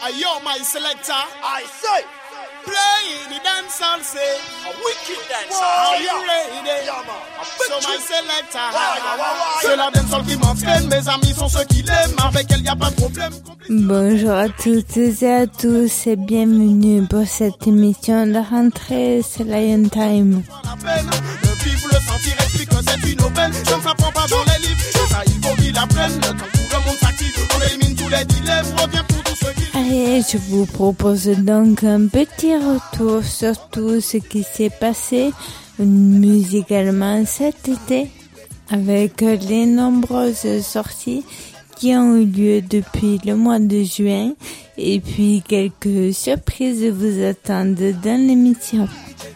Yo, my selector. I say. Play the dancehall, say. A wicked dancer. Are you ready? Yeah, man. So my selector. Ouais. C'est la dancehall qui m'entraîne. Mes amis sont ceux qui l'aiment. Avec elle, y a pas de problème. Bonjour à toutes et à tous et bienvenue pour cette émission de rentrée, c'est Lion Time. Vivre le sentir, explique que c'est une aubaine. Je ne s'apprends pas dans les livres. C'est ça, il faut qu'il apprenne. Quand tout le monde s'active, on élimine tous les dilemmes. Reviens pour tous ceux qui... Allez, je vous propose donc un petit retour sur tout ce qui s'est passé musicalement cet été avec les nombreuses sorties qui ont eu lieu depuis le mois de juin et puis quelques surprises vous attendent dans l'émission.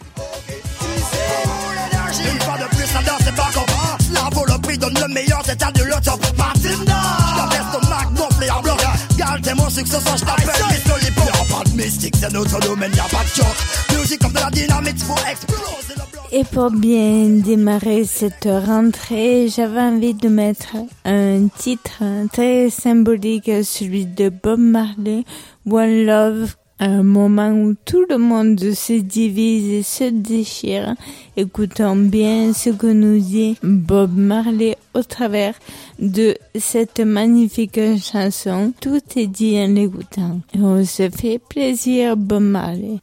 Une fois de plus, ça danse, c'est pas comment. Cela vaut le prix, donne le meilleur, c'est à de l'autre. Matinda, je l'estomac gonflé en bloc. Garde mon succès, ça je t'appelle Miss Lollipop. Y'a pas de mystique, c'est notre domaine, y'a pas de choc. Musique comme de la dynamite, faut exploser le bloc. Et pour bien démarrer cette rentrée, j'avais envie de mettre un titre très symbolique, celui de Bob Marley, One Love. Un moment où tout le monde se divise et se déchire. Écoutons bien ce que nous dit Bob Marley au travers de cette magnifique chanson. Tout est dit en l'écoutant. Et on se fait plaisir, Bob Marley.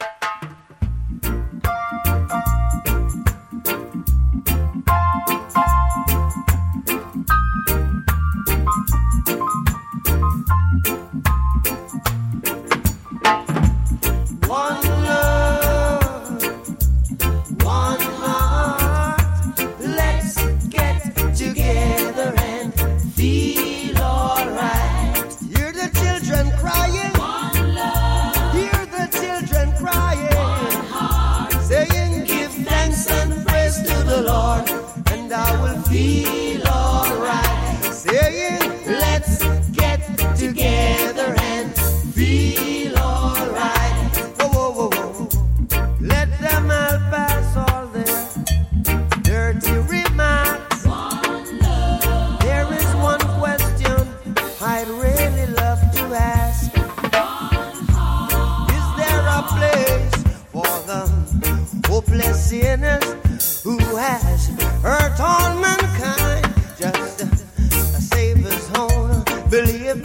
Feel alright, saying let's get together and feel alright. Whoa, whoa, whoa, whoa. Let them all pass all their dirty remarks. One love. There is one question I'd really love to ask. One heart. Is there a place for the hopeless sinners who has hurt all mankind, just a Savior's own belief.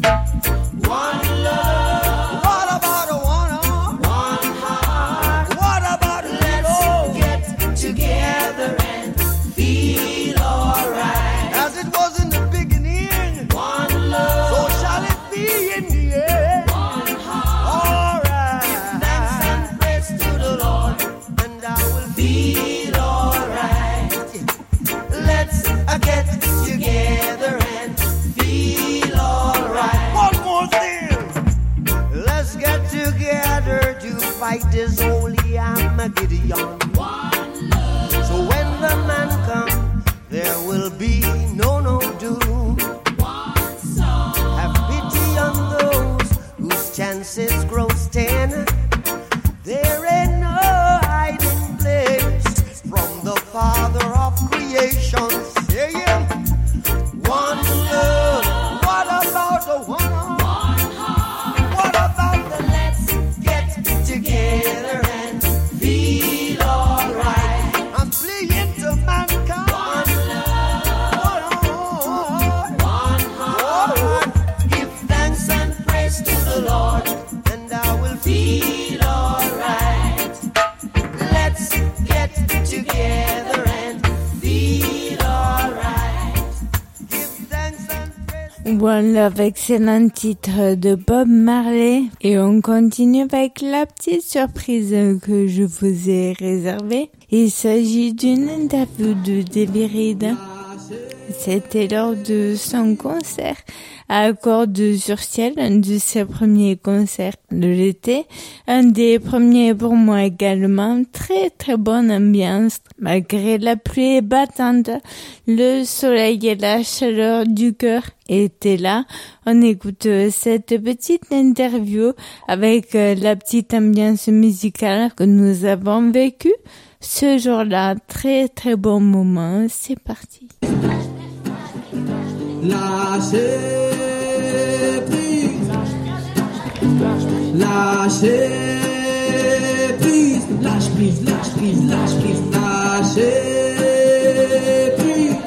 One love. What about a one heart? What about let's get together and feel alright? As it was in the beginning, one love. So shall it be in the end. One heart. Alright. Give thanks and praise to the Lord, and I will feel alright. Let's get together and feel alright. One more thing. Let's get together to fight this holy Armageddon. One love. So when the man comes, there will be no doom. One song. Have pity on those whose chances grow thin. There ain't no hiding place from the Father of creation. Saying, one love. What about the one heart? What about the let's get together and feel alright? I'm fleeing to mankind. One love. One heart. Give thanks and praise to the Lord, and I will feel alright. Let's get together and feel alright. Give thanks and praise. One Love, excellent titre de Bob Marley. Et on continue avec la petite surprise que je vous ai réservée. Il s'agit d'une interview de Davy Reed. C'était lors de son concert à Cordes-sur-Ciel, un de ses premiers concerts de l'été, un des premiers pour moi également. Très très bonne ambiance malgré la pluie battante, le soleil et la chaleur du cœur étaient là. On écoute cette petite interview avec la petite ambiance musicale que nous avons vécue ce jour-là. Très très bon moment, c'est parti. Lâcher prise. Lâcher prise, lâche prise, lâche prise, lâche prise, lâcher prise.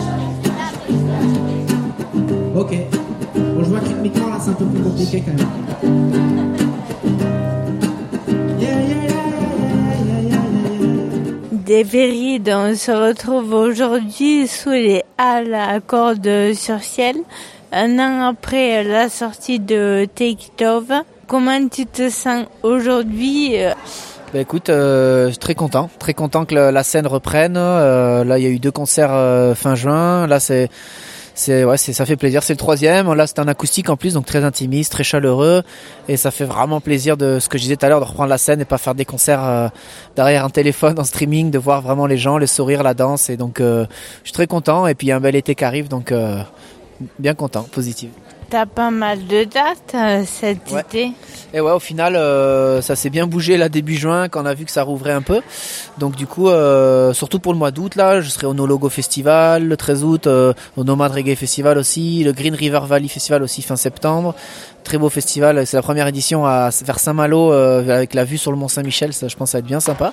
Ok. Bon, je vois que rythmiquement là c'est un peu plus compliqué quand même. Des Vérides, on se retrouve aujourd'hui sous les halles à cordes sur ciel, un an après la sortie de Take It Over. Comment tu te sens aujourd'hui? Bah écoute, très content que la scène reprenne. Là, il y a eu 2 concerts fin juin. Là, ça fait plaisir. C'est le 3e. Là, c'est un acoustique en plus, donc très intimiste, très chaleureux, et ça fait vraiment plaisir de ce que je disais tout à l'heure, de reprendre la scène et pas faire des concerts derrière un téléphone en streaming, de voir vraiment les gens, les sourires, la danse. Et donc, je suis très content. Et puis, il y a un bel été qui arrive, donc bien content, positif. T'as pas mal de dates cet été. Et ouais, au final, ça s'est bien bougé là début juin quand on a vu que ça rouvrait un peu. Donc du coup, surtout pour le mois d'août là, je serai au No Logo Festival le 13 août, au Nomad Reggae Festival aussi, le Green River Valley Festival aussi fin septembre. Très beau festival, c'est la première édition vers Saint-Malo avec la vue sur le Mont Saint-Michel, ça je pense ça va être bien sympa.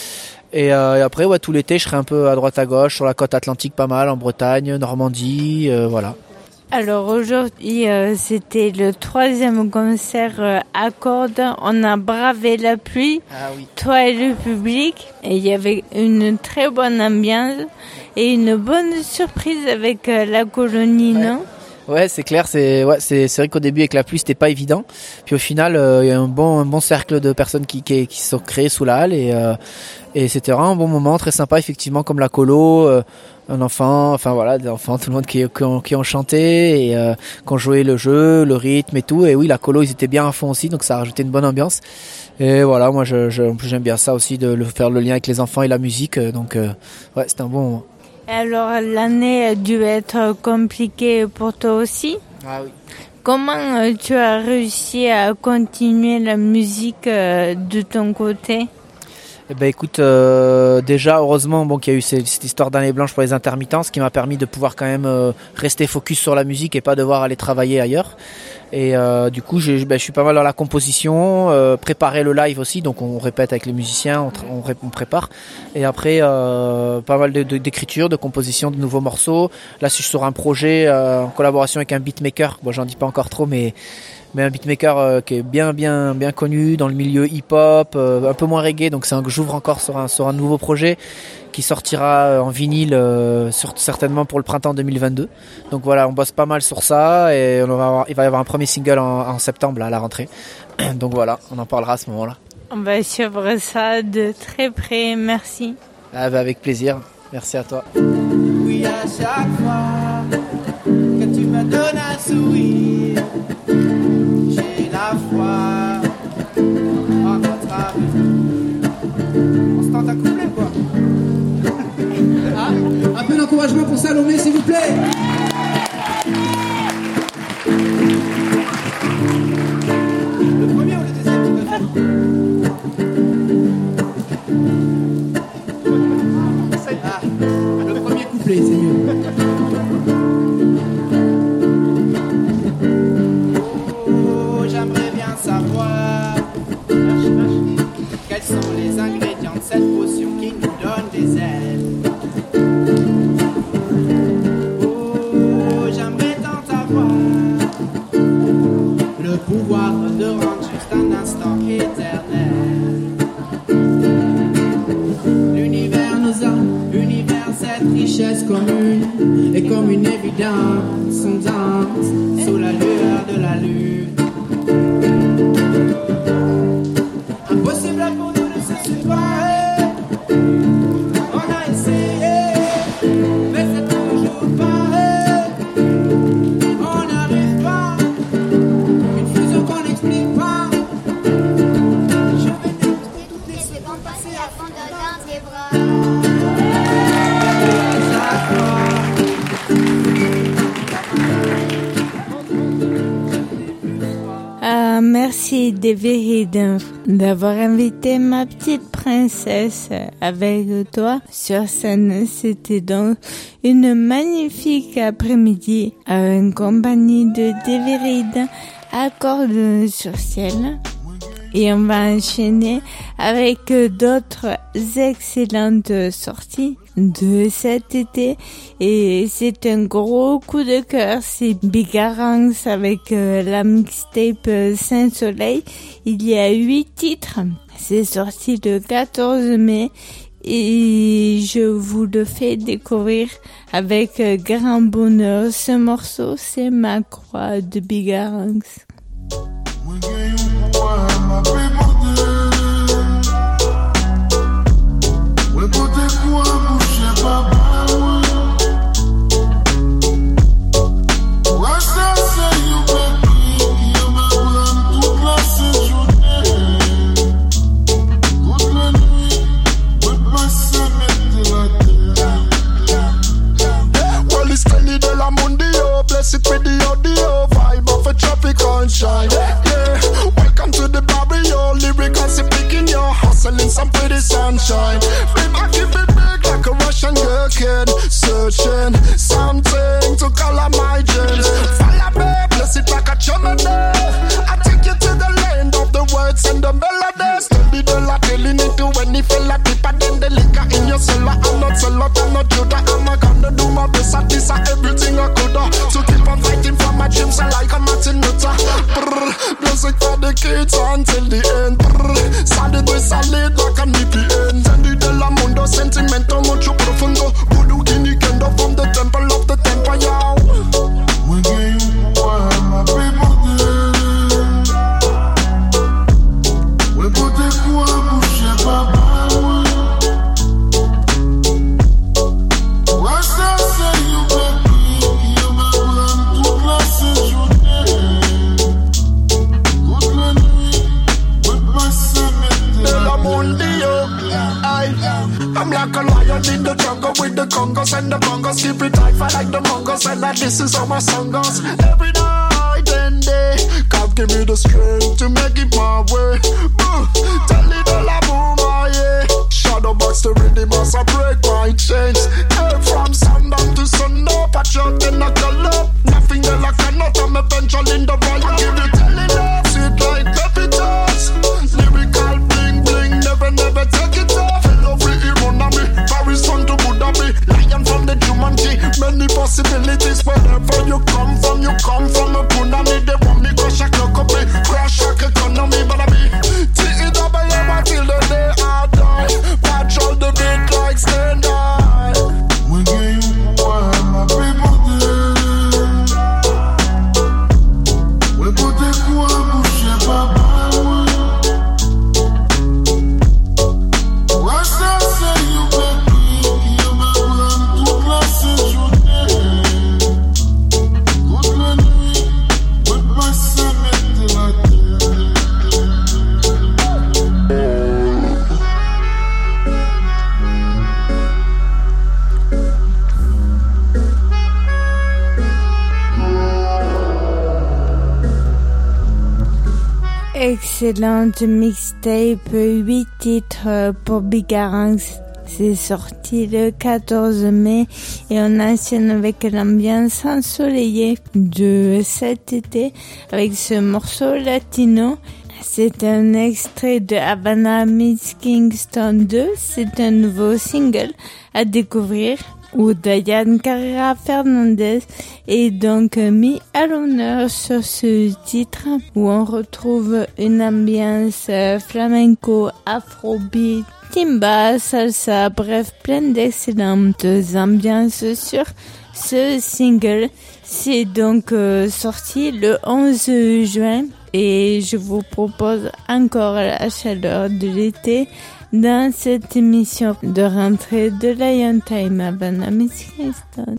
Et après, ouais, tout l'été, je serai un peu à droite à gauche sur la côte atlantique, pas mal en Bretagne, Normandie, voilà. Alors aujourd'hui, c'était le 3e concert à cordes. On a bravé la pluie, toi et le public. Et il y avait une très bonne ambiance et une bonne surprise avec la colonie, non ? Ouais, c'est clair. C'est vrai qu'au début avec la pluie, c'était pas évident. Puis au final, il y a un bon cercle de personnes qui sont créées sous la halle et c'était vraiment un bon moment, très sympa effectivement, comme la colo. Un enfant, enfin voilà, des enfants, tout le monde qui ont chanté et qui ont joué le jeu, le rythme et tout. Et oui, la colo, ils étaient bien à fond aussi, donc ça a rajouté une bonne ambiance. Et voilà, moi, en plus, j'aime bien ça aussi, de faire le lien avec les enfants et la musique. Donc, ouais, c'était un bon moment. Alors, l'année a dû être compliquée pour toi aussi. Ah oui. Comment tu as réussi à continuer la musique de ton côté ? Eh ben écoute, déjà heureusement qu'il y a eu cette histoire d'année blanche pour les intermittents, ce qui m'a permis de pouvoir quand même rester focus sur la musique et pas devoir aller travailler ailleurs. Et du coup, je suis pas mal dans la composition, préparer le live aussi, donc on répète avec les musiciens, on prépare. Et après, pas mal d'écriture, de composition de nouveaux morceaux. Là, je suis sur un projet en collaboration avec un beatmaker. Bon, j'en dis pas encore trop, mais un beatmaker qui est bien connu dans le milieu hip-hop, un peu moins reggae, donc j'ouvre encore sur un nouveau projet qui sortira en vinyle certainement pour le printemps 2022. Donc voilà, on bosse pas mal sur ça et il va y avoir un premier single en septembre là, à la rentrée. Donc voilà, on en parlera à ce moment-là. On va suivre ça de très près, merci. Avec plaisir, merci à toi. Oui, à chaque fois que tu me donnes un sourire, j'ai la foi en notre avenir. On se tente un couplet quoi? Un peu d'encouragement pour Salomé s'il vous plaît. Le premier ou le deuxième? Le premier couplet c'est mieux. J'aimerais bien savoir quels sont les ingrédients de cette potion qui nous donne des ailes. Oh, j'aimerais tant avoir le pouvoir de rendre juste un instant éternel. L'univers, cette richesse commune est comme une évidence, on danse sous la lueur de la lune. Impossible pour nous de se séparer. On a essayé, mais c'est toujours pareil. On n'arrive pas, une fusion qu'on n'explique pas. Je vais t'écouter toutes les secondes passer à fond dans tes bras. Merci des Vérides d'avoir invité ma petite princesse avec toi sur scène. C'était donc une magnifique après-midi en compagnie de des Vérides Accords sur ciel. Et on va enchaîner avec d'autres excellentes sorties de cet été. Et c'est un gros coup de cœur. C'est Bigarans avec la mixtape Saint-Soleil. Il y a 8 titres. C'est sorti le 14 mai. Et je vous le fais découvrir avec grand bonheur. Ce morceau, c'est Ma Croix de Bigarans. Blessed with the audio vibe of a tropical shine. Yeah, welcome to the barrio. Lyrics picking your hustling some pretty sunshine. Flame, I keep it big like a Russian girl kid, searching something to color my gems. Follow me, bless it like a chimney. I take you to the land of the words and the melodies. Steady the la telling it to any fella deeper than the liquor in your cellar. I'm not Celot, I'm not Judah. I'm gonna do my best at this and everything I coulda. So keep on fighting for my dreams, I like a Martin Luther. Brr, music for the kids until the end. Brr, solid with solid like an EPN. Sandy de la Mundo, sentimento mucho profundo. Voodoo Guinea Kendo from the temple of the temple, yo. We gave you what my people did. We put the quoi boucher papa. I'm like a lion in the jungle with the congos and the bongos. Keep it tight, fight like the mongos, and that this is how my song goes. Every night and day, God give me the strength to make it my way. Tell it all about my yeah. Shadow box the rhythm as I break my chains. Yeah, from sundown to sunup, I jump in a color. Nothing that I cannot, I'm eventually in the riot. I give you telling love, sweet like pepitons. Lyrical bling bling, never take it off. Paris on to Buddha be lion from the Jumanji. Many possibilities wherever you come from a punani. They want me crush a clock up, crash a economy. But I be T-E-W-M till the day I die. Patrol the beat like stand high. We gave you what my people did. We put the quoi boucher papa. Excellente mixtape, 8 titres pour Bigarans. C'est sorti le 14 mai et on enchaîne avec l'ambiance ensoleillée de cet été avec ce morceau latino. C'est un extrait de Havana Miss Kingston 2. C'est un nouveau single à découvrir où Dayan Carrera Fernandez est donc mis à l'honneur sur ce titre où on retrouve une ambiance flamenco, afrobeat, timba, salsa, bref, plein d'excellentes ambiances sur ce single. C'est donc sorti le 11 juin et je vous propose encore la chaleur de l'été dans cette émission de rentrée de Lion Time à Havana Miss Kingston.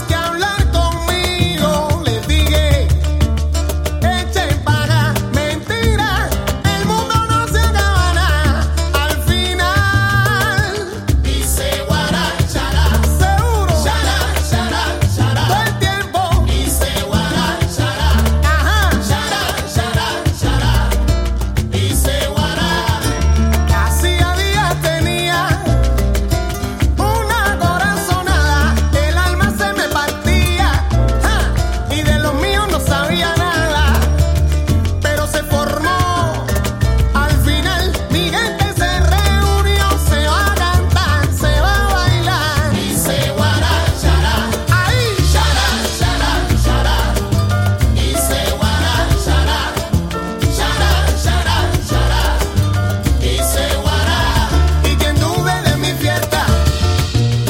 Mente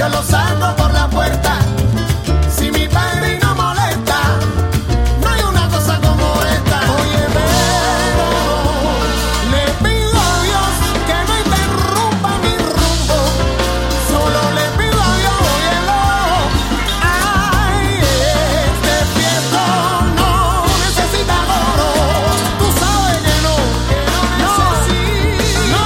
yo lo saco por la puerta. Si mi padre no molesta, no hay una cosa como esta. Oye, pero le pido a Dios que no interrumpa mi rumbo. Solo le pido a Dios, óyelo. Ay, este fiestón no necesita oro. Tú sabes que no necesita.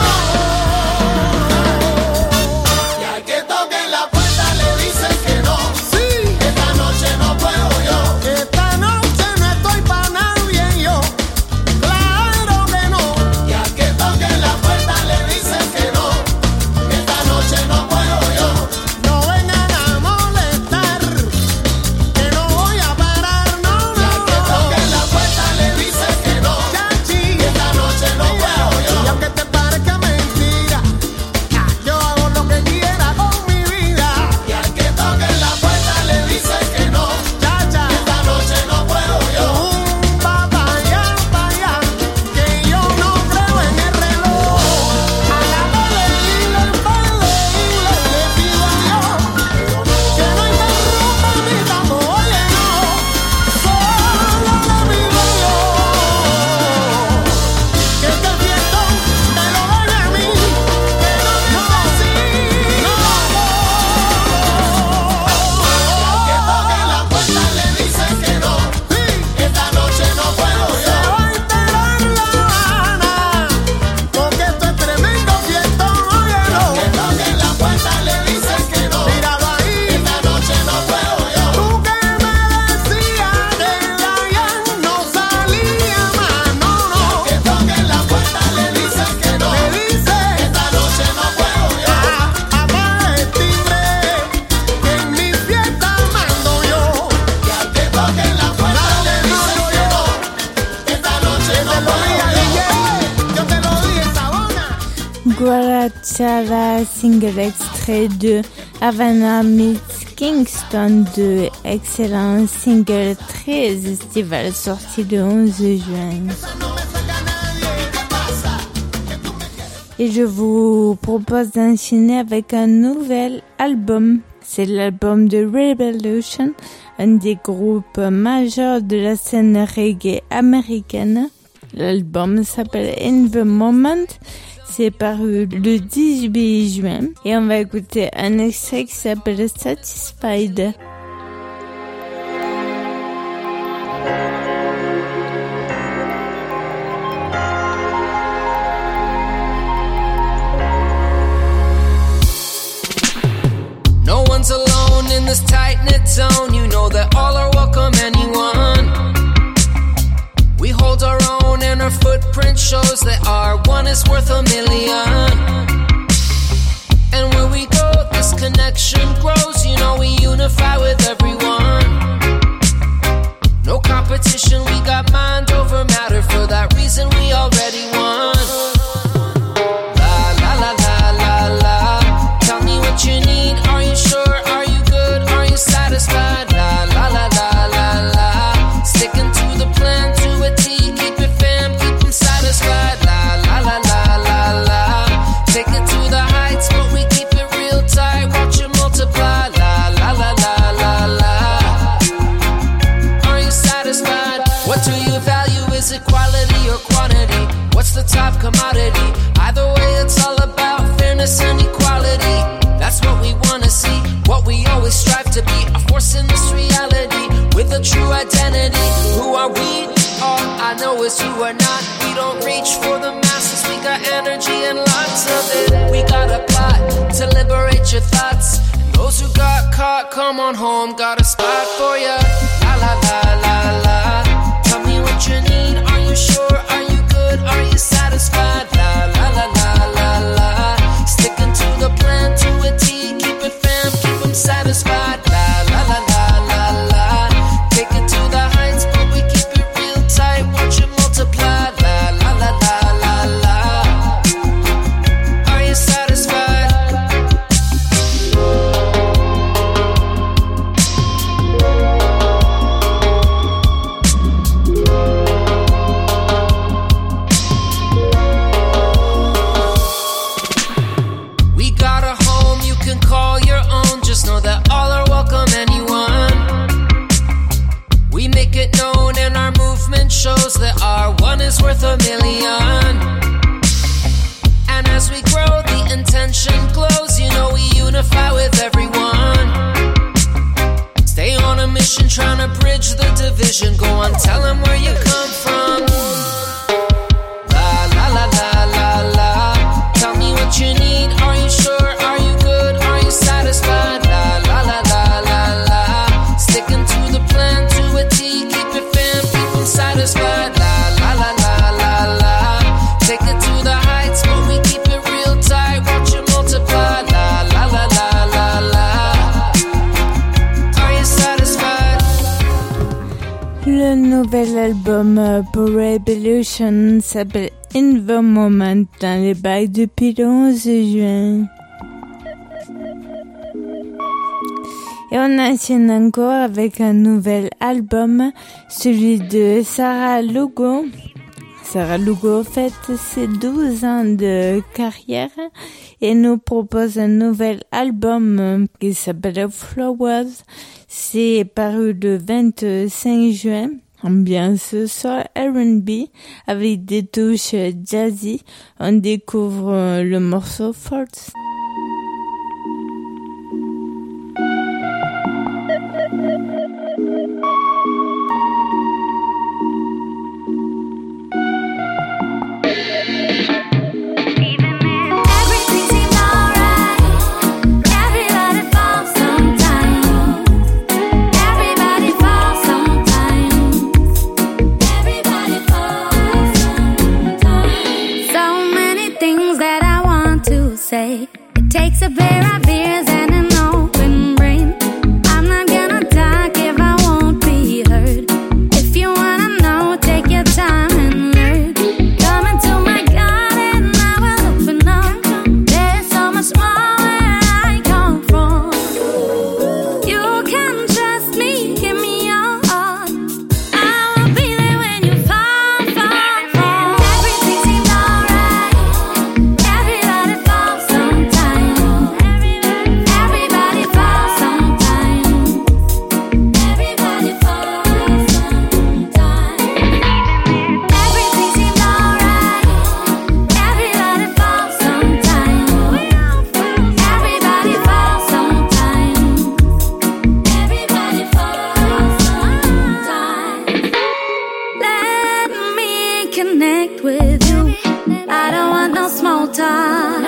Y al que toque la puerta le dicen que no. Sí, esta noche no puedo yo. Esta noche no estoy pa' nadie yo. Claro que no. Y al que toque la puerta le dicen que no. Esta noche no puedo yo. No vengan a molestar, que no voy a parar, no, no. Y al que toque la puerta le dicen que no. Chachi, esta noche no puedo yo. Y aunque te parezca mentira, yo hago lo que quiera con mi vida. Y al que toque la puerta le dicen que no. Chacha, esta noche no puedo yo. Pa' allá, que yo no creo en el reloj. A la le pido a Dios que no interrumpa mi tambor. Oye, no, solo le pido a Dios que este fiestón me lo deje a mí, que no necesito. Que toque la puerta le dicen que no. Esta noche no puedo yo. Se va a enterar La Habana, porque esto es tremendo fiestón, óyelo. Que toque la puerta le dicen que no. Míralo ahí, esta noche no puedo yo. Tú que me decías que Dayan no salía más, no, no. Que toque la puerta le dicen que no. Le dice, esta noche no puedo yo. Apaga el timbre, que en mi fiesta mando yo. Y al que toque la puerta le dicen que no. Esta noche no puedo yo. Yo te lo dije, Sabona. Guarachara, single extrait de Havana meets Kingston, de excellent single très estival sorti le 11 juin. Et je vous propose d'enchaîner avec un nouvel album. C'est l'album de Revolution, un des groupes majeurs de la scène reggae américaine. L'album s'appelle In the Moment. C'est paru le 18 juin. Et on va écouter un extrait qui s'appelle Satisfied. No one's alone in this tight-knit zone. You know that all are welcome, anyone. We hold our own and our footprint shows that our one is worth a million. And where we go, this connection grows. You know we unify with everyone. No competition, we got mind over matter. For that reason we already won. La la la la la la. Tell me what you need, are you sure, are you good, are you satisfied? La la la la la la. Sticking to the plan, to a T, keep it fam, keep them satisfied. La la la la la la. Take it to the heights, but we keep it real tight, watch it multiply. La la la la la la. Are you satisfied? What do you value, is it quality or quantity? What's the top commodity? Either way it's all about fairness and equality. That's what we wanna see, what we always strive to be. A force in this reality, with a true identity. Who are we? All I know is who are not. We don't reach for the masses, we got energy and lots of it. We got a plot to liberate your thoughts. And those who got caught, come on home, got a spot for ya. La la la la la. Tell me what you need, are you sure, are you good, are you satisfied? La la la la la la. Sticking to the plan, to a T, keep it fam, keep them satisfied. La la la la la la. Take it to the heights, but we keep it real tight, watch it multiply. La la la la la la. Are you satisfied? vision. Go on, tell them where you come from. La la la la la la. Tell me what you need. Are you sure? Are you good? Are you satisfied? La la la la la la. Sticking to the plan to a T. Keep your fam, keep them satisfied. La la la la la la. Take it to the heights, but we keep it real tight. Watch it multiply. La la la la la la. Are you satisfied? Le nouvel album pour Revolution s'appelle In the Moment dans les bails depuis le 11 juin. Et on enchaîne encore avec un nouvel album, celui de Sarah Lugo. Sarah Lugo fête ses 12 ans de carrière et nous propose un nouvel album qui s'appelle Flowers. C'est paru le 25 juin. Ambiance soul R&B avec des touches jazzy. On découvre le morceau Force. Say it takes a pair of ears and an open brain. I'm not gonna talk if I won't be heard. If you wanna know, take your time and learn. Come into my garden, I will open up. There's so much more where I come from. You can trust me, give me your heart. I will be there when you fall, fall, fall. Everything seems alright. Everybody falls sometime. Everybody falls sometime. Everybody falls sometime. Everything seems alright. Everybody falls sometime. Everybody falls sometime. Everybody falls sometime. Let me connect with you. I don't want no small talk.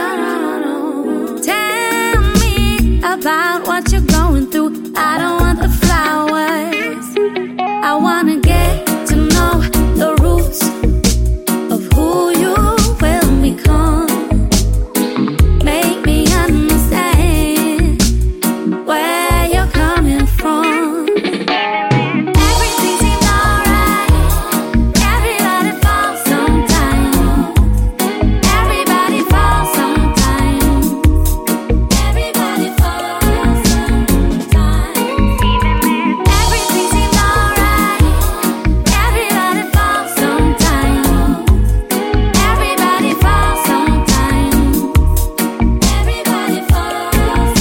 Tell me about what you're going through. I don't want the flowers. I wanna get to know the roots of who you will become. Make me understand where you're coming from. Everything seems alright. Everybody falls sometime. Everybody falls sometime. Everybody falls sometime. Everything seems alright. Everybody falls sometime. Everybody falls sometime. Everybody falls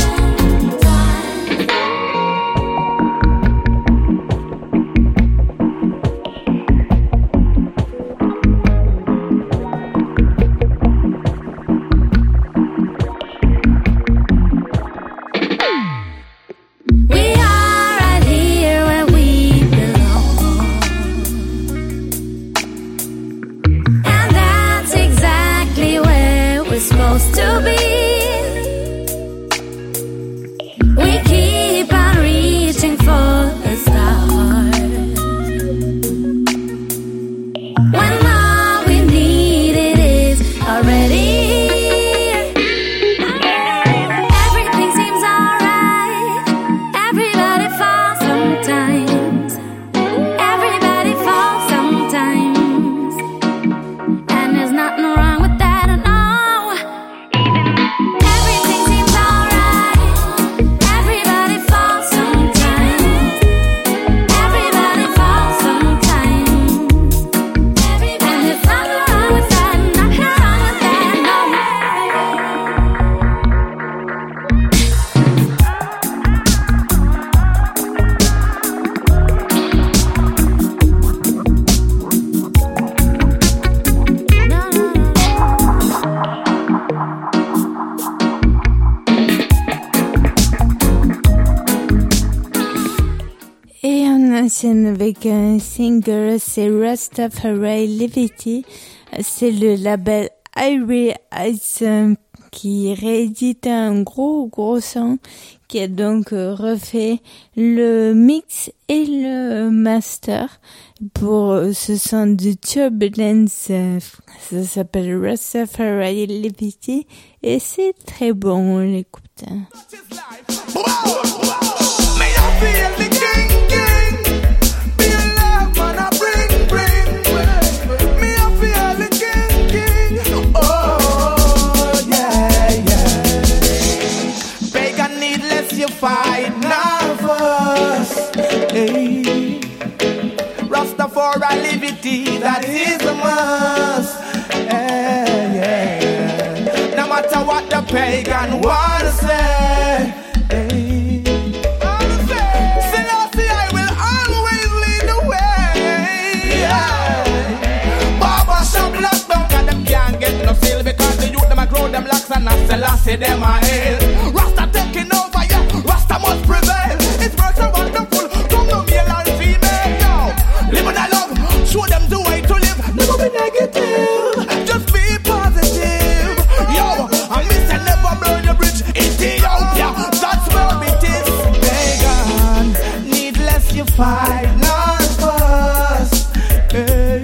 We are right here where we belong. And that's exactly where we're supposed to be. We keep on reaching for the stars. When all we need it is already. Everything seems alright. Everybody enchaîne avec un single, c'est Rastafari Liberty. C'est le label Irie Ice qui réédite un gros son, qui a donc refait le mix et le master pour ce son de Turbulence. Ça s'appelle Rastafari Liberty et c'est très bon, on l'écoute. Fight nervous, hey. Rastafari liberty, that is the must, yeah. No matter what the pagan wanna say, hey. Selassie, I will always lead the way, yeah. Barber shop locked down and them can't get no sale because the youth them a grow them locks and not Selassie them a hail. Rasta taking over. Rasta must prevail. It works are wonderful. Come no male and female. Now, live and I love. Show them the way to live. Never be negative. Just be positive. Yo, I miss and never burn your bridge. Ethiopia, that's where it is. Pagan, needless you fight, not fuss. Hey.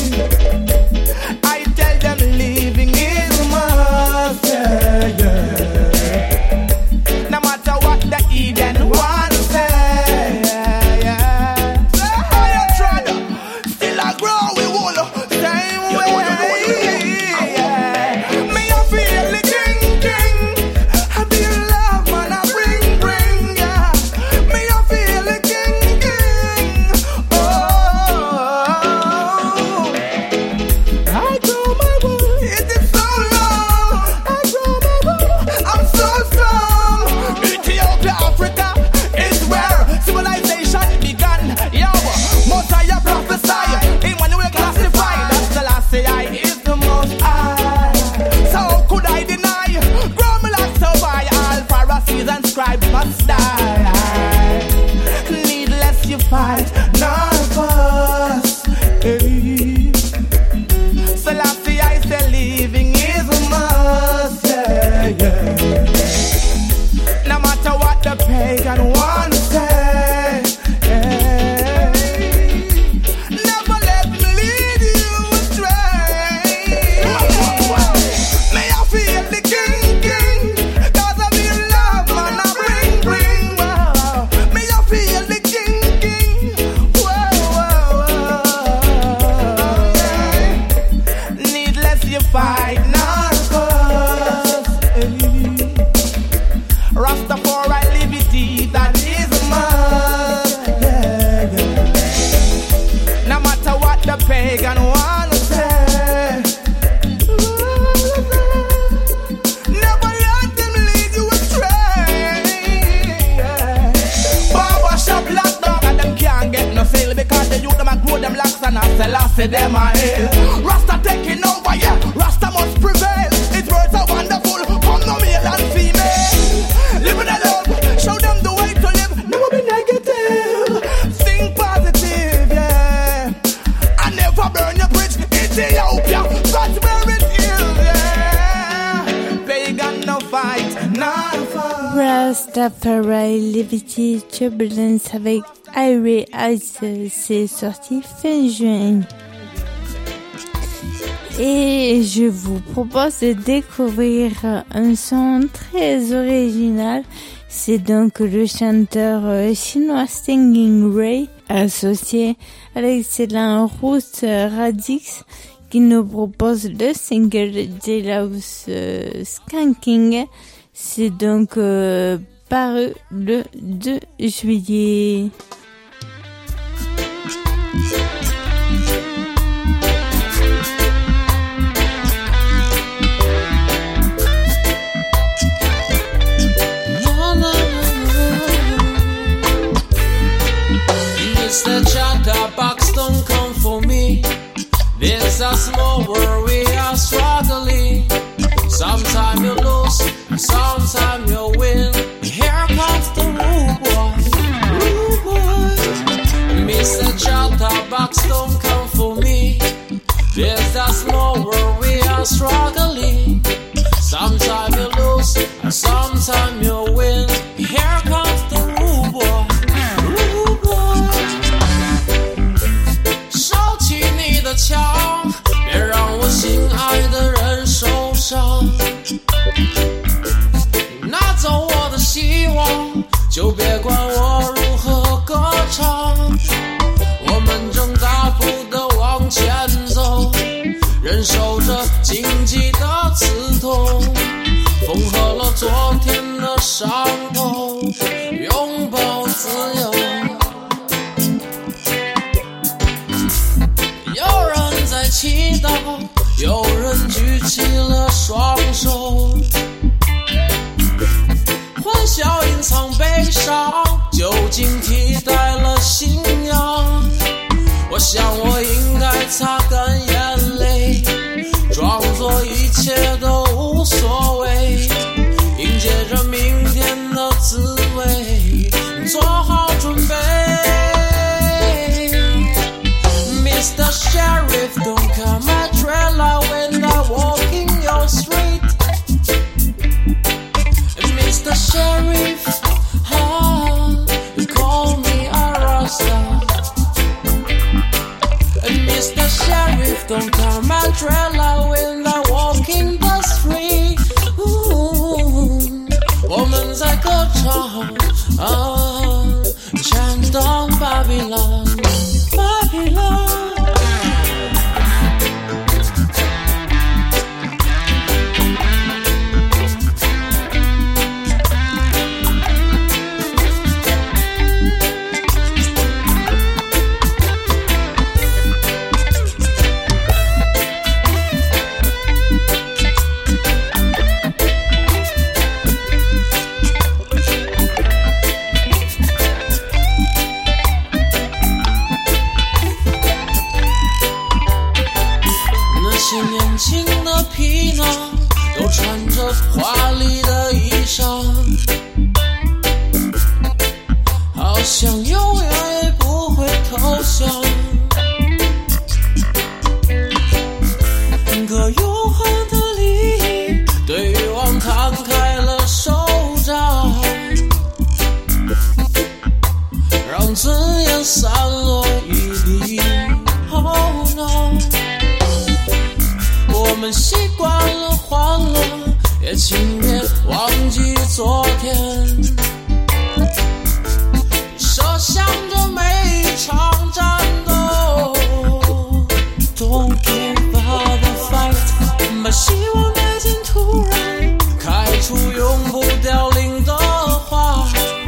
I tell them living is a must. Yeah, yeah. Eden one say, yeah. How you tried, still I grow we will same way. Yeah. Me I feel the king. I be love man I bring, yeah. Me I feel the king. Oh, I grow my wool, it is so long. I grow my wool, I'm so strong. Africa is where civilization began. Yo, Mosiah prophesy, Emmanuel classify. That's the last say I is the most high. So how could I deny? Grow me like so by all Pharisees and scribes must die. Needless you fight, none of us. Hey. Selassie I say living is a must. Yeah, yeah. No matter what the pagan wants to say, yeah. Never let me lead you astray. May I feel the king, cause I feel love, man, I bring, wow. May I feel the king, whoa, yeah. Needless you fight, not cause, Rastafari liberty, that is a must, yeah, yeah. No matter what the pagan wanna say, never let them lead you astray, yeah. Barber shop locked down and them can't get no sale because the youth them a grow them locks and I Selassie them a hail. Rasta taking over, yeah. Rasta must prevail. His words are wonderful. Come no male and female. Live in love, show them the way to live. Never be negative, think positive, yeah. And never burn your bridge. Ethiopia, that's where it is, yeah. Pagan no fight, not fight. Rastafari Liberty Turbulence avec Irie Ice, c'est sorti fin juin. Et je vous propose de découvrir un son très original. C'est donc le chanteur chinois Stinging Ray, associé à l'excellent Ruth Radix, qui nous propose le single Jailhouse Skanking. C'est donc paru le 2 juillet. Mr. Chatterbox, don't come for me. There's a small world we are struggling. Sometimes you lose, sometimes you win. Here comes the rude boy, are struggling. Sometimes you lose, and sometimes you win. Here comes the rude boy, rude boy. 收起你的枪，别让我心爱的人受伤。拿走我的希望，就别管我如何歌唱。我们正大步地往前走，忍受着荆棘的刺痛，缝合了昨天的伤痛，拥抱自由。有人在祈祷，有人举起了双手，欢笑隐藏悲伤，究竟替代了信仰。我想我应该擦干眼泪，装作一切都无所谓，迎接着明天的滋味，做好准备。Mr. Sheriff, don't cut my trailer when I walk in your street. Mr. Sheriff, you call me a Rasta. Mr. Sheriff, don't cut my trailer when I walk in the street. 我们在歌唱，颤动巴比伦，巴比伦。年轻的皮囊都穿着华丽的衣裳，好像永远也不会投降。可永恒的利益对欲望摊开了手掌，让尊严散落一地。Oh no，我们习惯了欢乐，也请别忘记昨天。设想着每一场战斗 ，Don't give up the fight， 把希望带进土壤，开出永不凋零的花，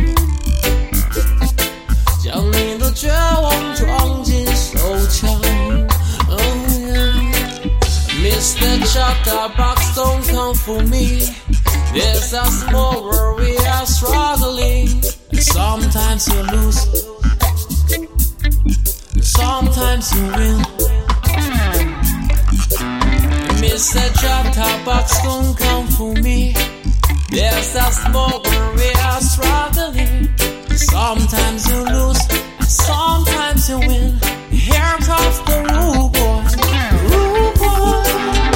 将你的绝望装进手枪。Mr. Chatterbox, don't come for me. There's a small world we are struggling. Sometimes you lose, sometimes you win. Mr. Chatterbox, don't come for me. There's a small world we are struggling. Sometimes you lose, sometimes you win. Here comes the rude boy, rude boy.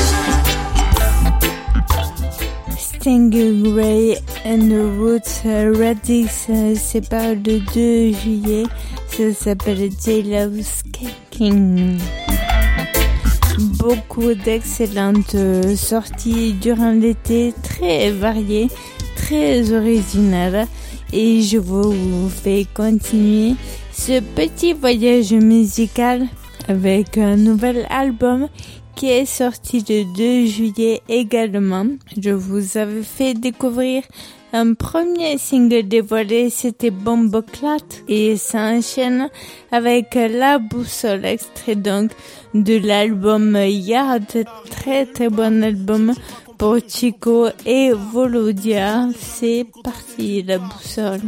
Stingray Gray and the Roots Radix séparent le 2 juillet. Ça s'appelle J-Love's King. Beaucoup d'excellentes sorties durant l'été, très variées, très originales. Et je vous fais continuer ce petit voyage musical avec un nouvel album qui est sorti le 2 juillet également. Je vous avais fait découvrir un premier single dévoilé, c'était Bomboclat, et ça enchaîne avec La Boussole, extrait donc de l'album Yard, très très bon album pour Chico et Volodia. C'est parti, La Boussole.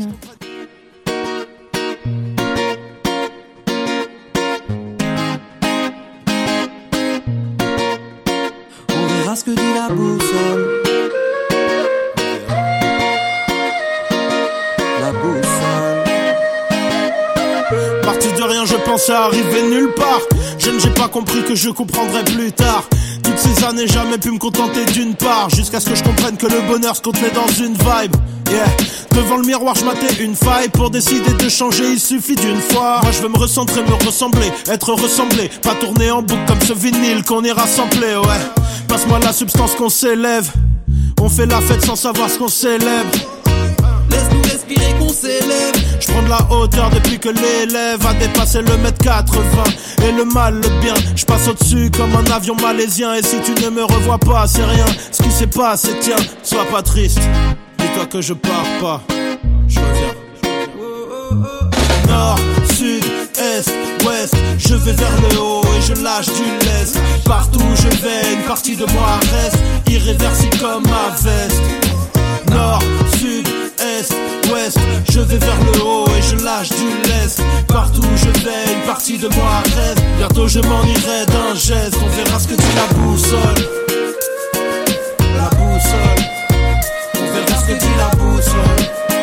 Ce que dit la boussole, la boussole. Parti de rien, je pensais arriver nulle part. Je n'ai pas compris que je comprendrais plus tard. Tout Toutes ces années jamais pu me contenter d'une part, jusqu'à ce que je comprenne que le bonheur se contenait dans une vibe. Yeah. Devant le miroir je matais une faille. Pour décider de changer il suffit d'une fois. Moi je veux me recentrer, me ressembler, être ressemblé, pas tourner en boucle comme ce vinyle qu'on ira sampler. Ouais, passe-moi la substance qu'on s'élève. On fait la fête sans savoir ce qu'on célèbre. Laisse-nous respirer qu'on s'élève. Je prends de la hauteur depuis que l'élève a dépassé le mètre 80. Et le mal, le bien, je passe au-dessus comme un avion malaisien. Et si tu ne me revois pas, c'est rien. Ce qui s'est passé, tiens, sois pas triste. Dis-toi que je pars pas, je reviens. Nord, sud, est, ouest, je vais vers le haut et je lâche du lest. Partout où je vais, une partie de moi reste irréversible comme ma veste. Nord, sud, est, ouest, je vais vers le haut et je lâche du lest. Partout où je vais, une partie de moi reste. Bientôt je m'en irai d'un geste. On verra ce que dit la boussole. La boussole. On verra ce que dit la boussole.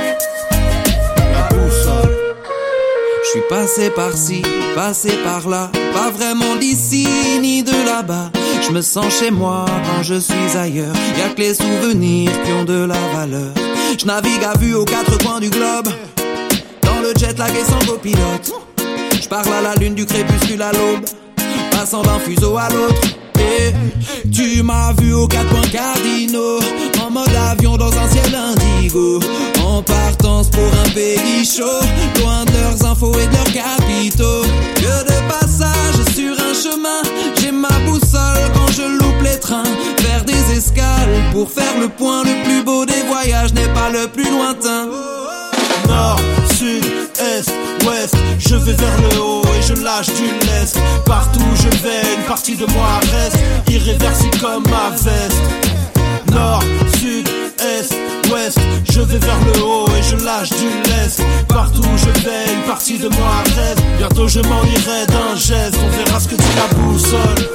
La boussole. Je suis passé par-ci, passé par-là, pas vraiment d'ici ni de là-bas. Je me sens chez moi quand je suis ailleurs. Y'a que les souvenirs qui ont de la valeur. Je navigue à vue aux quatre coins du globe, dans le jet lag et sans copilote. Je parle à la lune du crépuscule à l'aube, passant d'un fuseau à l'autre. Et tu m'as vu aux quatre points cardinaux, en mode avion dans un ciel indigo, en partance pour un pays chaud, loin de leurs infos et de leurs capitaux. Que de passage sur un chemin, j'ai ma boussole quand je loupe les trains. Faire des escales pour faire le point, le plus beau des voyages n'est pas le plus lointain. Nord, sud, est, ouest, je vais vers le haut et je lâche du lest. Partout où je vais, une partie de moi reste irréversible comme ma veste. Nord, sud, est, ouest, je vais vers le haut et je lâche du lest. Partout où je vais, une partie de moi reste. Bientôt je m'en irai d'un geste. On verra ce que dit la boussole.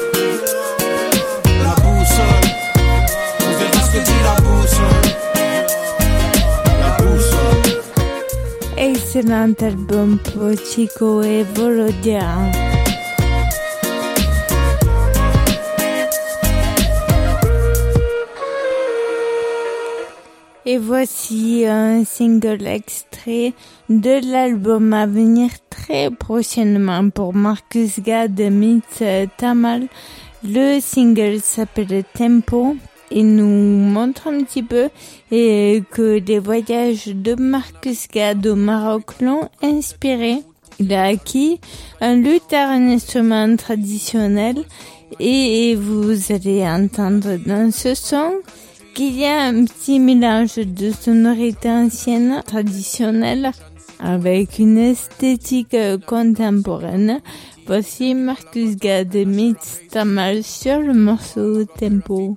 La boussole. On verra ce que dit la boussole. Excellent album pour Chico et Volodia. Et voici un single extrait de l'album à venir très prochainement pour Marcus Gad meets Tamal. Le single s'appelle Tempo. Il nous montre un petit peu et que les voyages de Marcus Gad au Maroc l'ont inspiré. Il a acquis un luth, un instrument traditionnel, et vous allez entendre dans ce son qu'il y a un petit mélange de sonorités anciennes, traditionnelles, avec une esthétique contemporaine. Voici Marcus Gad meets Tamal sur le morceau Tempo.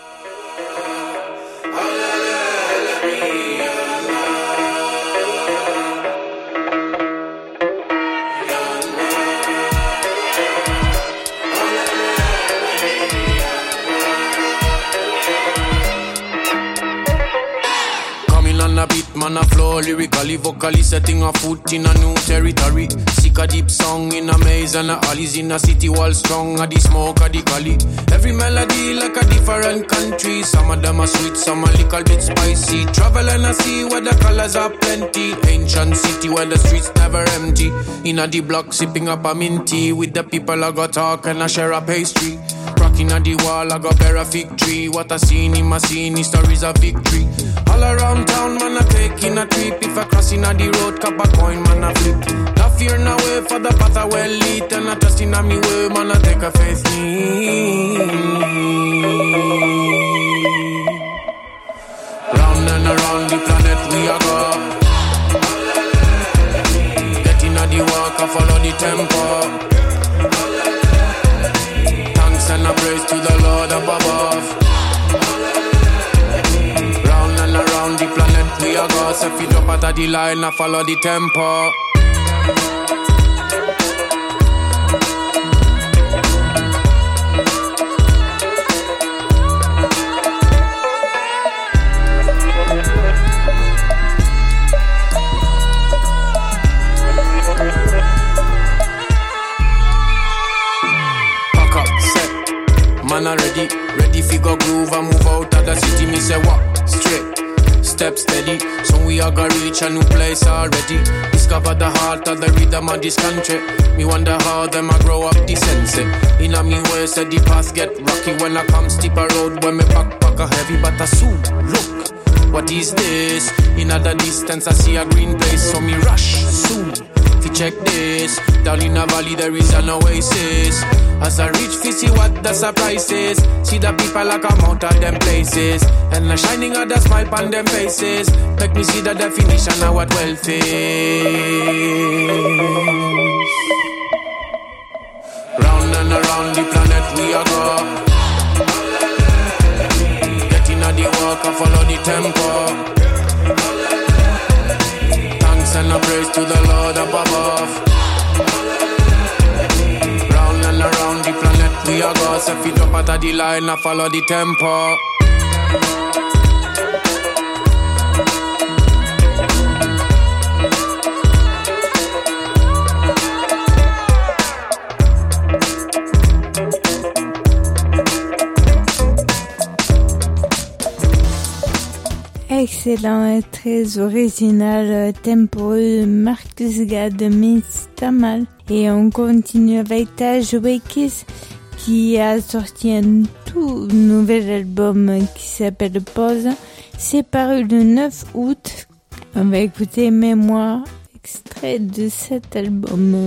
Man a flow lyrically, vocally setting a foot in a new territory. Sick a deep song in a maze and a alleys in a city wall strong. A the smoke, a the cali. Every melody like a different country. Some of them are sweet, some a little bit spicy. Travel and I see where the colors are plenty. Ancient city where the streets never empty. In a the block sipping up a minty. With the people I got talk and I share a pastry. Cracking at the wall I got bear a fig tree. What I seen in my scene, stories of victory. All around town man I taking a trip. If I cross in a the road, cap a coin man I flip. No fear no way for the path I well lit. And I trust in a me way man I take a faith knee. Round and around the planet we are go. Get in a the walk I follow the tempo. Thanks and a praise to the Lord up above. Around the planet we are go. So if you drop out of the line, I follow the tempo. Pack up, set. Man, I ready. Ready fi go groove and move out of the city. Me say walk straight, step steady. So we are gonna reach a new place already. Discover the heart of the rhythm of this country. Me wonder how them a grow up the sense. In a me way say the path get rocky when I come steep a road when me backpack a heavy. But I soon look, what is this? In the distance I see a green place, so me rush soon. Fi check this, down in a valley there is an oasis. As I reach fi see what the surprise is. See the people like come out of them places, and the shining of the smile on them faces. Make me see the definition of what wealth is. Round and around the planet we are go. Get in the walk and follow the tempo. Thanks and a praise to the Lord up above. Round and around the planet we are go. So feet up at the line and follow the tempo. Excellent et très original tempo de Marcus Gad, Mr. Mal. Et on continue avec Taj Wakis qui a sorti un tout nouvel album qui s'appelle Pause. C'est paru le 9 août. On va écouter Mémoire, extrait de cet album.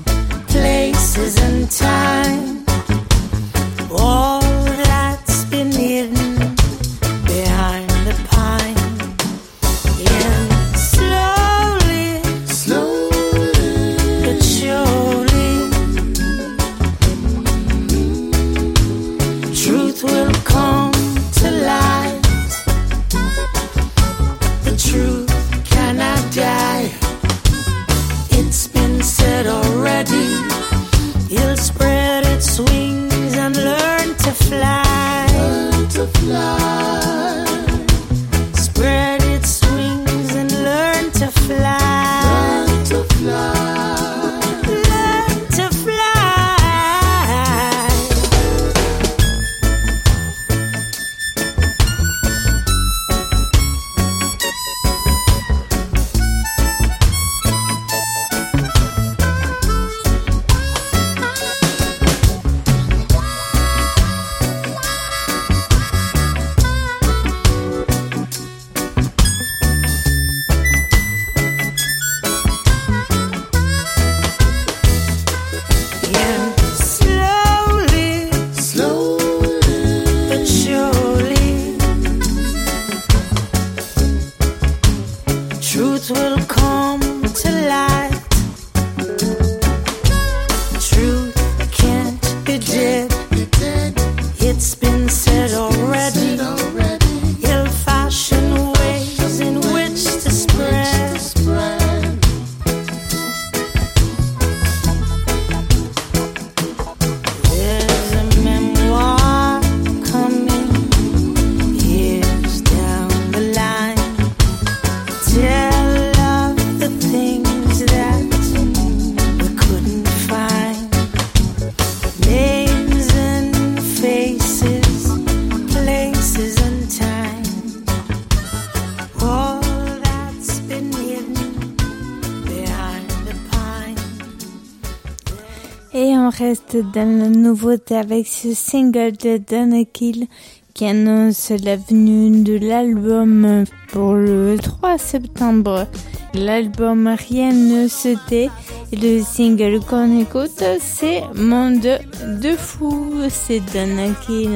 All that's been Et on reste dans la nouveauté avec ce single de Donna Kill qui annonce la venue de l'album pour le 3 septembre. L'album Rien ne se tait et le single qu'on écoute c'est Monde de fou, c'est Donna Kill.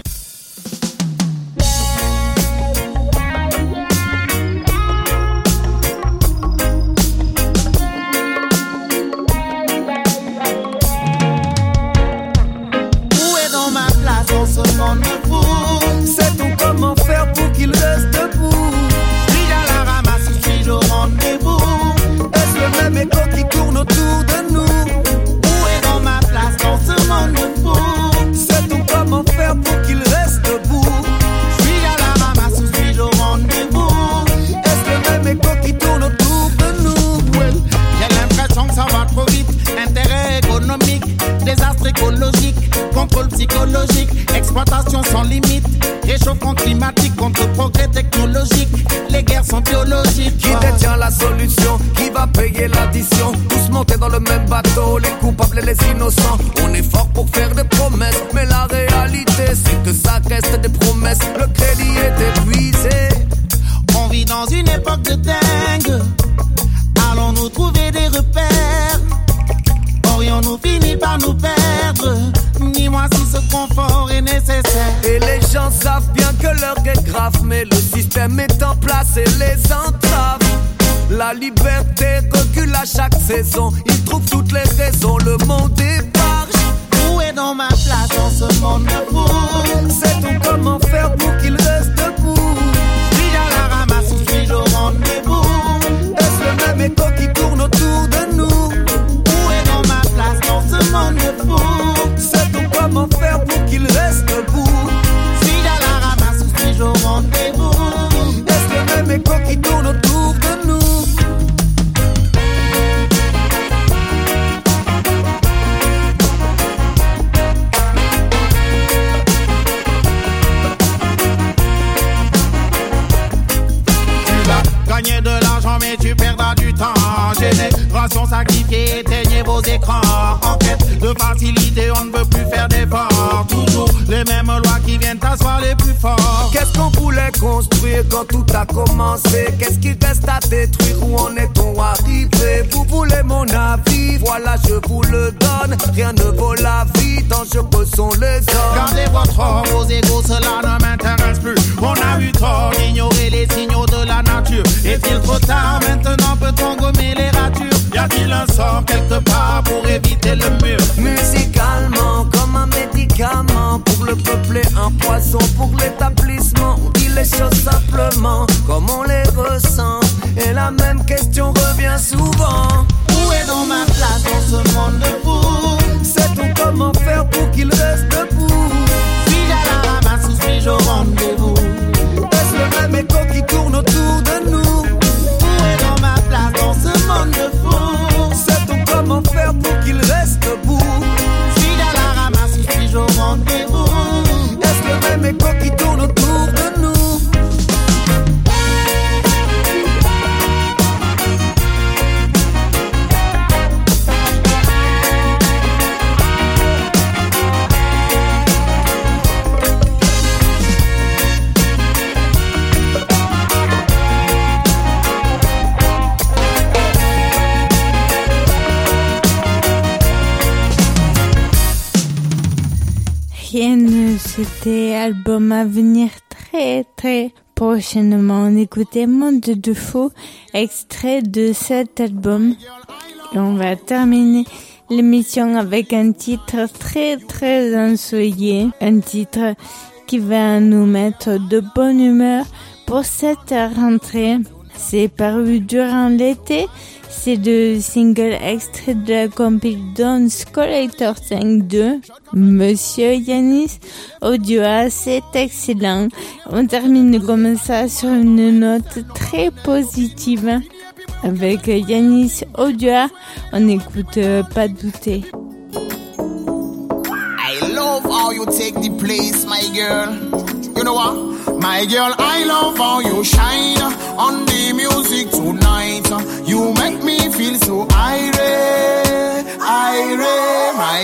Sait-on comment faire pour qu'il reste debout? Suis-je à la ramasse ou suis-je au rendez-vous? Est-ce le même écho qui tourne autour de nous? Où est dans ma place dans ce monde fou? Sait-on comment faire pour qu'il reste debout? Suis-je à la ramasse ou suis-je au rendez-vous? Est-ce le même écho qui tourne autour de nous? Well, j'ai l'impression que ça va trop vite. Intérêt économique, désastre écologique, contrôle psychologique, exploitation sans limite, réchauffement climatique contre progrès technologique, les guerres sont biologiques. Qui détient la solution? Qui va payer l'addition? Tous monter dans le même bateau, les coupables et les innocents. On est fort pour faire des promesses, mais la réalité c'est que ça reste des promesses. Le crédit est épuisé. On vit dans une époque de dingue. Allons-nous trouver des repères? Aurions-nous fini par nous perdre? Dis-moi si ce confort est nécessaire. Et les gens savent bien que l'heure est grave, mais le système est en place et les entrave. La liberté recule à chaque saison. Ils trouvent toutes les raisons, le monde épargne. Où est dans ma place dans ce monde fou? Sait-on comment faire pour qu'il reste debout? Suis-je à la ramasse ou suis-je au rendez-vous? Est-ce le même écho qui tourne autour de nous? Dans ce monde fou, sait-on comment faire pour qu'il reste debout? Suis-je à la ramasse ou suis-je au rendez-vous? Est-ce le même écho qui tourne autour de nous? Tu vas gagner de l'argent mais tu perdras du temps. Génération sacrifiée, éteignez vos écrans. En quête de facilité, on ne veut plus faire d'efforts. Toujours les mêmes lois qui viennent t'asseoir les plus forts. Qu'est-ce qu'on voulait construire quand tout a commencé? Qu'est-ce qui reste à détruire? Où en est-on arrivé? Vous voulez mon avis? Voilà, je vous le donne. Rien ne vaut la vie, dangereux sont les hommes. Gardez votre or, vos égos, cela ne m'intéresse plus. On a eu tort d'ignorer les signaux de la nature. Est-il trop tard? Maintenant peut-on gommer les ratures? Y a-t-il un sort quelque part pour éviter le mur? Musicalement, comme un médicament, pour le peuple et un poison pour l'établissement. On dit les choses simplement, comme on les ressent. Et la même question revient souvent. Où est dans ma place dans ce monde fou? Sait-on comment faire pour qu'il reste debout? Suis-je à la ramasse ou suis-je au rendez-vous? Est-ce le même écho qui tourne autour de nous? Où est dans ma place dans ce monde fou? Sait-on comment faire pour qu'il reste debout? Suis-je à la ramasse ou suis-je au rendez-vous? Est-ce le même écho qui tourne autour de nous? Rien ne se tait, album à venir très prochainement. On écoutait Monde de fou, extrait de cet album. Et on va terminer l'émission avec un titre très ensoleillé. Un titre qui va nous mettre de bonne humeur pour cette rentrée. C'est paru durant l'été. C'est le single extrait de la compil Dance Collector 5.2. Monsieur Yanis Audua, c'est excellent. On termine comme ça sur une note très positive. Avec Yanis Audua, on écoute Pas douter. I love how you take the place, my girl. You know what? My girl, I love how you shine on the music tonight. You make me feel so irate, my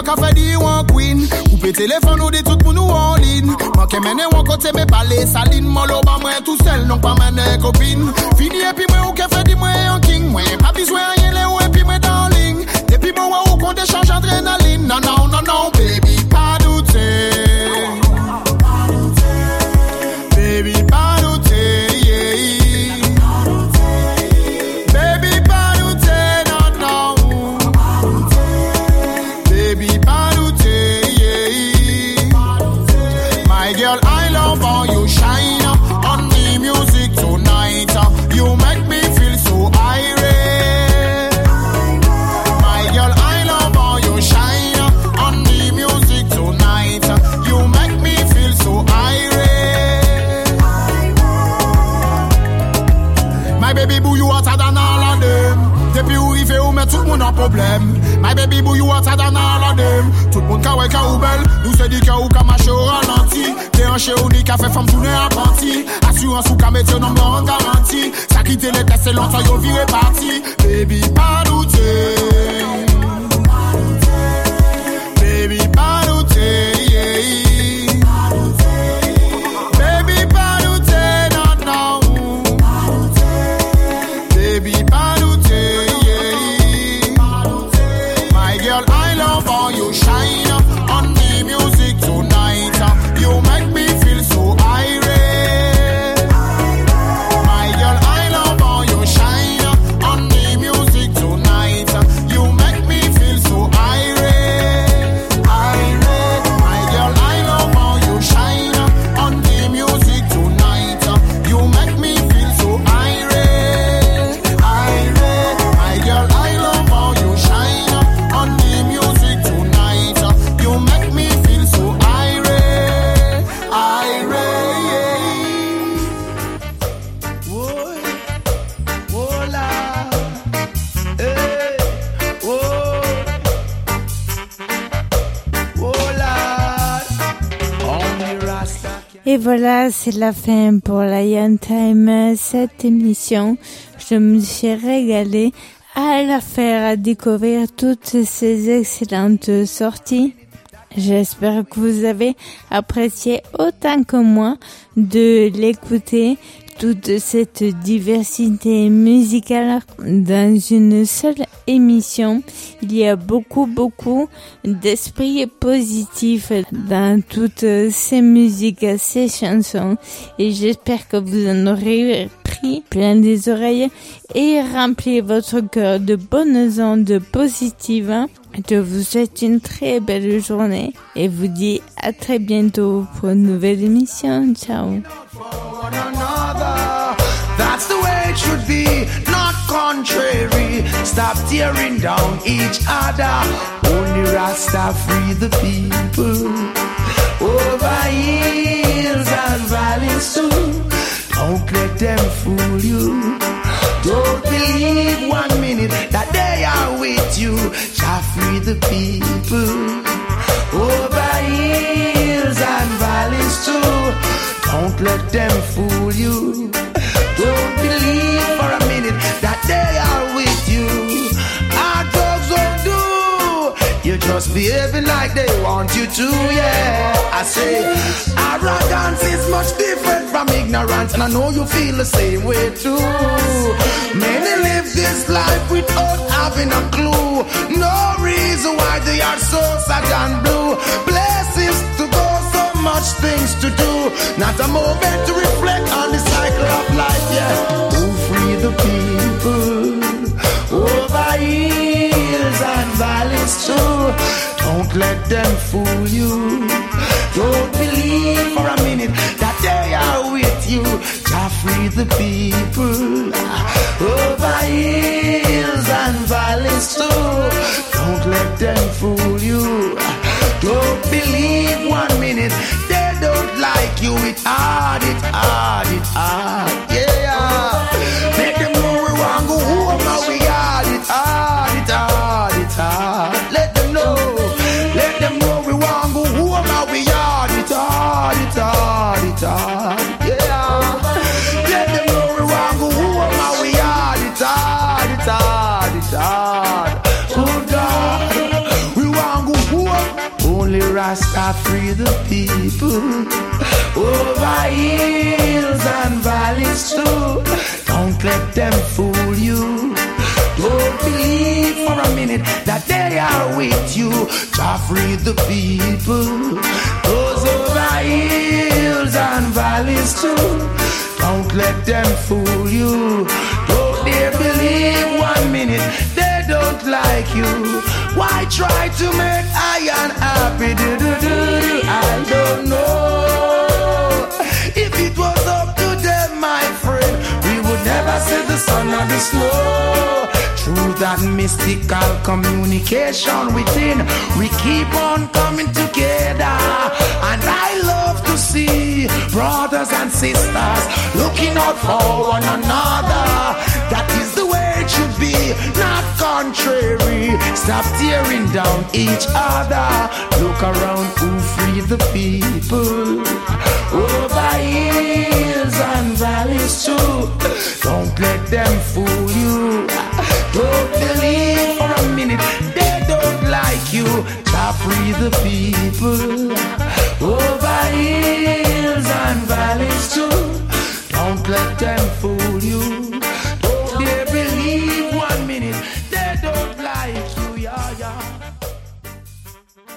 moi qu'a fait dire one queen. Couper téléphone ou des tout pour nous en ligne. Moi qui mène un côté mais pas les salines. Moi l'oba moi tout seul, non pas mener copine. Fini et puis moi ou qu'a fait dire moi un king. Moi pas besoin rien les ou et puis moi dans ligne. Depuis moi ou qu'on échange adrénaline. Non, non, non, non, baby, pas douter. Baby, pas douter, yeah. Baby, pas douter, non, non. Baby, pas douter, yeah. My girl, I love how you shine on the music tonight. You make me feel so irate. My girl, I love how you shine on the music tonight. You make me feel so irate. My baby boo, you hotter than all of them. Depuis où il fait où met tout le monde en problème. My baby boo, you hotter than all of them. Tout le monde ka ouais ka ou belle. Nous se dit ka ou ka marche au ralenti. T'es un chez ou ni ka fait femme tourner en partie. Assurance ou ka mettre non en garantie. Ça quitte les tests c'est longtemps yo viré parti. Baby pas douter. Baby pas douter, yeah. Baby pas douter, non, non. Baby pas douter, yeah. My girl, I love how you shine on the music tonight. You make me feel so irate. My girl, I love how you shine on the music tonight. You make me feel so irate. Irate. My girl, I love how you shine on the music tonight. You make me feel so irate. Irate. My girl, I love how you shine on the music tonight. You make me feel so irate. Irate. Whoa, whoa, la, hey, whoa, whoa, la, only Rasta. Et voilà, c'est la fin pour la Young Time, cette émission. Je me suis régalée à la faire découvrir toutes ces excellentes sorties. J'espère que vous avez apprécié autant que moi de l'écouter, toute cette diversité musicale dans une seule émission. Il y a beaucoup d'esprit positif dans toutes ces musiques, ces chansons, et j'espère que vous en aurez pris plein des oreilles et rempli votre cœur de bonnes ondes positives. Je vous souhaite une très belle journée et vous dis à très bientôt pour une nouvelle émission. Ciao. That's the way it should be, not contrary. Stop tearing down each other. Only Rasta free the people. Over hills and valleys too. Don't let them fool you. Don't believe 1 minute that they are with you. Jah free the people. Over hills and valleys too. Don't let them fool you. Don't believe for a minute that they are with you. Our dogs won't do. You're just behaving like they want you to, yeah. I say, arrogance is much different from ignorance, and I know you feel the same way too. Many live this life without having a clue. No reason why they are so sad and blue. Places to go, so much things to do. Not a moment to reflect on the cycle of life, yeah. Who free the people over hills and valleys too. Don't let them fool you. Don't believe for a minute that they are with you. Jah free the people over hills and valleys too. Don't let them fool you. Don't believe 1 minute they don't like you. It's hard, yeah. Make them know we want go home and we hard, it's hard. Let them know we want go home and we hard, it's hard, yeah. Let them know we want go home and we hard, it's hard. Good God, we want go home Only Rasta free the people. Over hills and valleys too. Don't let them fool you. Don't believe for a minute that they are with you. Jah free the people. Those over hills and valleys too. Don't let them fool you. Don't dare believe 1 minute they don't like you. Why try to make I unhappy? I don't know. If it was up to them, my friend, we would never see the sun or the snow. Through that mystical communication within, we keep on coming together. And I love to see brothers and sisters looking out for one another. That is the way it should be, not contrary. Stop tearing down each other. Look around, who free the people. Over hills and valleys too. Don't let them fool you. Don't believe for a minute they don't like you. Jah free the people. Over hills and valleys too. Don't let them fool you.